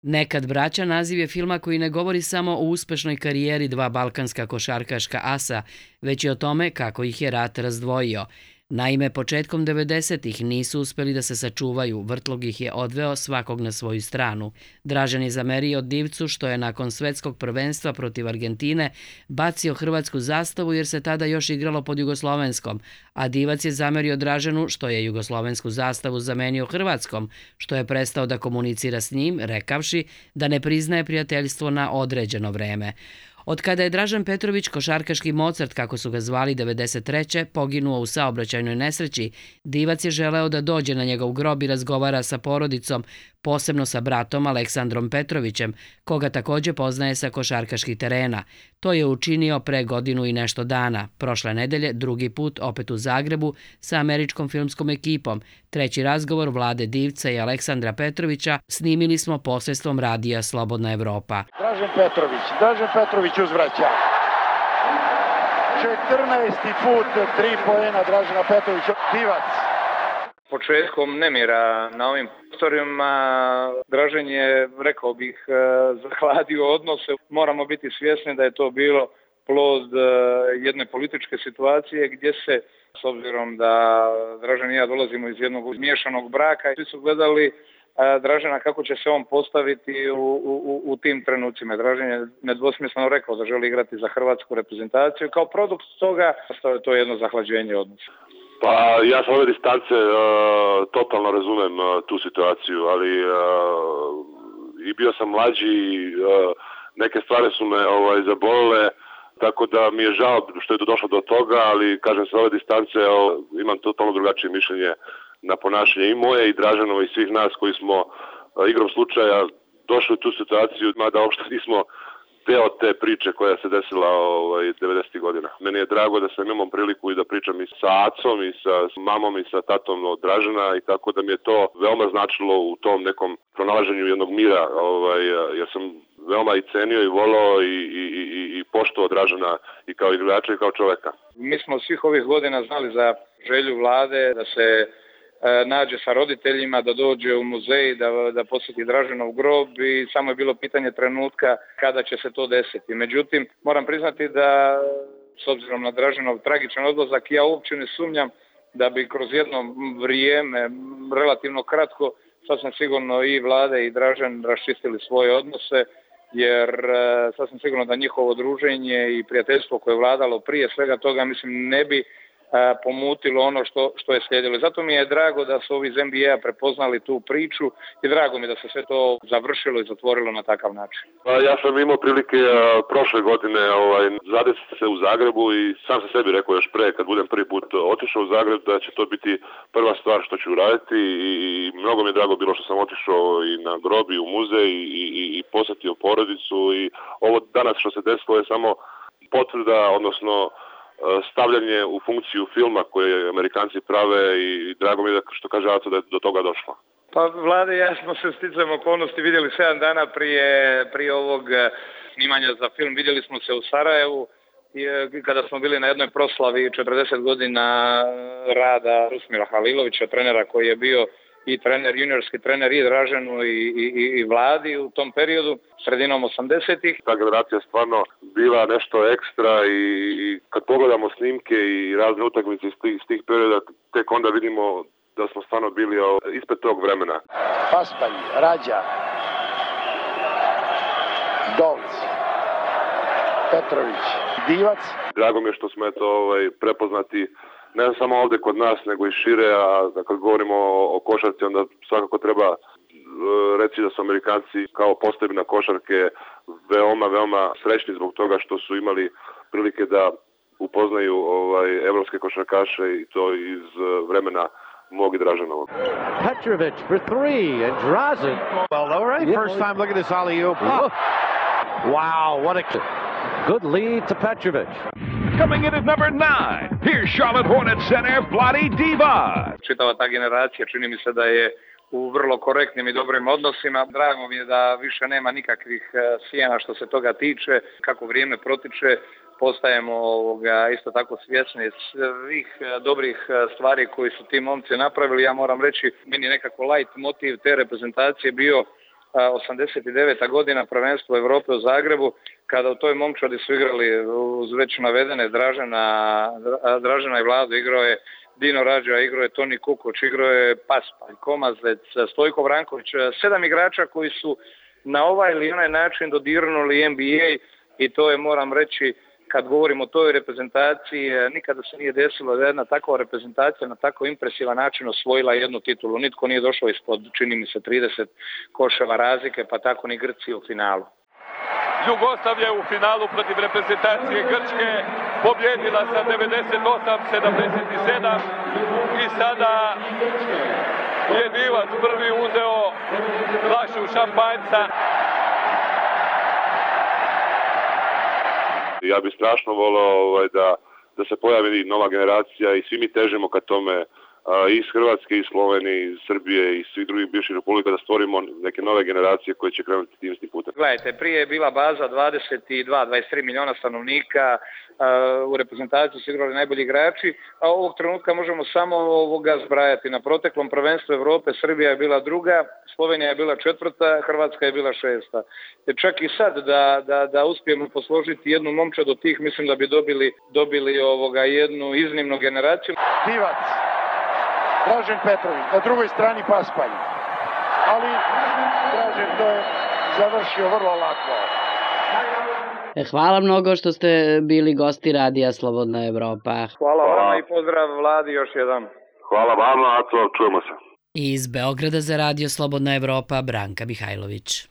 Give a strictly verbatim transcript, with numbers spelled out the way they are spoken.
Nekad braća naziv je filma koji ne govori samo o uspešnoj karijeri dva balkanska košarkaška asa, već i o tome kako ih je rat razdvojio. Naime, početkom devedesetih nisu uspeli da se sačuvaju, vrtlog ih je odveo svakog na svoju stranu. Dražen je zamerio Divcu što je nakon svetskog prvenstva protiv Argentine bacio hrvatsku zastavu jer se tada još igralo pod jugoslovenskom, a Divac je zamerio Draženu što je jugoslovensku zastavu zamenio hrvatskom, što je prestao da komunicira s njim, rekavši da ne priznaje prijateljstvo na određeno vreme. Od kada je Dražen Petrović, košarkaški Mozart, kako su ga zvali devedeset treće poginuo u saobraćajnoj nesreći, Divac je želeo da dođe na njegov grob i razgovara sa porodicom, posebno sa bratom Aleksandrom Petrovićem, koga također poznaje sa košarkaških terena. To je učinio pre godinu i nešto dana. Prošle nedelje, drugi put, opet u Zagrebu, sa američkom filmskom ekipom. Treći razgovor Vlade Divca i Aleksandra Petrovića snimili smo posredstvom radija Slobodna Evropa. Dražen Petrović, Dražen Petrović uzvraća. četrnaesti put tri poena Dražena Petrovića. Divac. Početkom nemira na ovim prostorima Dražen je, rekao bih, zahladio odnose. Moramo biti svjesni da je to bilo plod jedne političke situacije gdje se, s obzirom da Dražen i ja dolazimo iz jednog miješanog braka, svi su gledali Dražena kako će se on postaviti u, u, u tim trenucima. Dražen je nedvosmisleno rekao da želi igrati za hrvatsku reprezentaciju. Kao produkt toga to je jedno zahlađenje odnosa. Pa ja sa ove distance uh, totalno razumem uh, tu situaciju, ali uh, i bio sam mlađi, uh, neke stvari su me ovaj, zabolile, tako da mi je žao što je to došlo do toga, ali kažem sa ove distance uh, imam totalno drugačije mišljenje na ponašanje i moje i Draženova i svih nas koji smo uh, igrom slučaja došli u tu situaciju, mada uopšte nismo deo te priče koja se desila ovaj, devedesetih godina. Meni je drago da sam imao priliku i da pričam i sa acom i sa mamom i sa tatom od Dražena i tako da mi je to veoma značilo u tom nekom pronalaženju jednog mira, ovaj, jer sam veoma i cenio i volao i, i, i, i poštovao Dražena i kao igrača i kao čoveka. Mi smo svih ovih godina znali za želju Vlade da se nađe sa roditeljima, da dođe u muzej, da, da posjeti Draženov grob i samo je bilo pitanje trenutka kada će se to desiti. Međutim, moram priznati da, s obzirom na Draženov tragičan odlazak, ja uopće ne sumnjam da bi kroz jedno vrijeme, relativno kratko, sasvim sigurno i Vlade i Dražen raščistili svoje odnose, jer sasvim sigurno da njihovo druženje i prijateljstvo koje je vladalo prije svega toga, mislim, ne bi pomutilo ono što, što je slijedilo. Zato mi je drago da su ovi iz N B A prepoznali tu priču i drago mi da se sve to završilo i zatvorilo na takav način. Ja sam imao prilike a, prošle godine ovaj, zadesiti se u Zagrebu i sam se sebi rekao još pre kad budem prvi put otišao u Zagreb da će to biti prva stvar što ću uraditi i, i mnogo mi je drago bilo što sam otišao i na grob i u muzej i, i, i posjetio porodicu i ovo danas što se desilo je samo potvrda, odnosno stavljanje u funkciju filma koje Amerikanci prave i drago mi je da, što kaže Aco, da je do toga došlo. Pa Vlade i ja smo se sticajem okolnosti vidjeli sedam dana prije, prije ovog snimanja za film. Vidjeli smo se u Sarajevu i kada smo bili na jednoj proslavi četrdeset godina rada Rusmira Halilovića, trenera koji je bio i trener, juniorski trener i Draženu i, i, i Vladi u tom periodu, sredinom osamdesetih. Ta generacija stvarno bila nešto ekstra i, i kad pogledamo snimke i razne utakmice iz tih, iz tih perioda, tek onda vidimo da smo stvarno bili o, ispred tog vremena. Paspalj, Rađa, Dovc, Petrović, Divac. Drago mi je što smo eto, ovaj, prepoznati ne samo ovdje kod nas, nego i šire, a kad govorimo o, o košarci, onda svakako treba reći da su Amerikanci kao posebna košarke veoma, veoma srećni zbog toga što su imali prilike da upoznaju ovaj, evropske košarkaše i to iz vremena mog i Draženovog. Petrović for three and Dražen. Well, all right, first time look at this alley-oop. Wow, what a good lead to Petrović. Coming in at number nine, here's Charlotte Hornets center Vlade Divac. Čitava ta generacija čini mi se da je u vrlo korektnim i dobrim odnosima. Drago mi je da više nema nikakvih sjena što se toga tiče. Kako vrijeme protiče, postajemo ovoga, isto tako svjesni svih dobrih stvari koji su ti momci napravili. Ja moram reći, meni nekako light motiv te reprezentacije bio osamdeset deveta godina prvenstvo Europe u Zagrebu, kada u toj momčadi su igrali uz već navedene Dražena, Dražena i Vladu, igrao je Dino Rađa, igrao je Toni Kukoč, igrao je Paspalj, Komazec, Stojko Vranković, sedam igrača koji su na ovaj ili onaj način dodirnuli N B A i to je, moram reći, kad govorimo o toj reprezentaciji, nikada se nije desilo da jedna takva reprezentacija na tako impresivan način osvojila jednu titulu. Nitko nije došao ispod, čini mi se, trideset koševa razlike, pa tako ni Grci u finalu. Jugoslavija u finalu protiv reprezentacije Grčke pobjedila sa devedeset osam sedamdeset sedam i sada je Divac prvi uzeo flašu šampanjca. Ja bih strašno volio ovaj, da, da se pojavi nova generacija i svi mi težimo ka tome, a, iz Hrvatske, iz Slovenije, iz Srbije i svih drugih bivših republika, da stvorimo neke nove generacije koje će krenuti tim istim putem. Gledajte, prije je bila baza dvadeset dva do dvadeset tri miliona stanovnika, a, u reprezentaciji su igrali najbolji igrači, a ovog trenutka možemo samo ovoga zbrajati. Na proteklom prvenstvu Europe Srbija je bila druga, Slovenija je bila četvrta, Hrvatska je bila šesta. Jer čak i sad da, da, da uspijemo posložiti jednu momčad od tih, mislim da bi dobili, dobili ovoga jednu iznimnu generaciju. Divac, Dražen Petrović, na drugoj strani Paspalj. Ali Dražen to je završio vrlo lako. Hvala mnogo što ste bili gosti Radija Slobodna Evropa. Hvala vama i pozdrav Vladi još jedan. Hvala vama, Aco, čujemo se. Iz Beograda za Radio Slobodna Evropa, Branka Mihajlović.